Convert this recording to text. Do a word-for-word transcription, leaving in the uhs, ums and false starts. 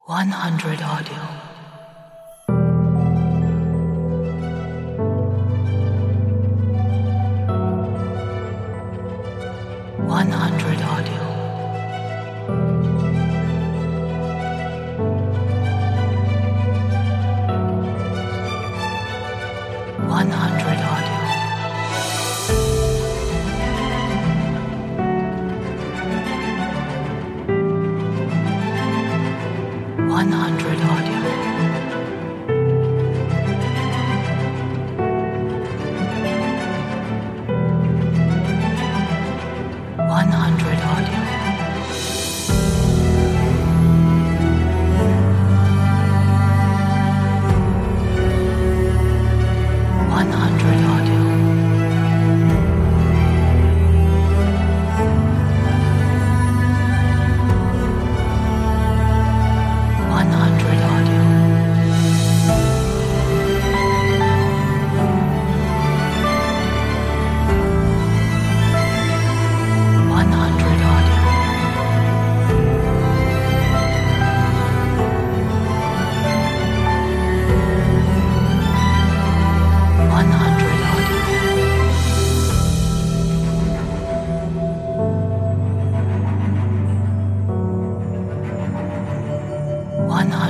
one hundred audio. one hundred audio. one hundred audio. one hundred audio. one hundred audio. one hundred audio. one hundred audio. one hundred audio. one hundred audio. one hundred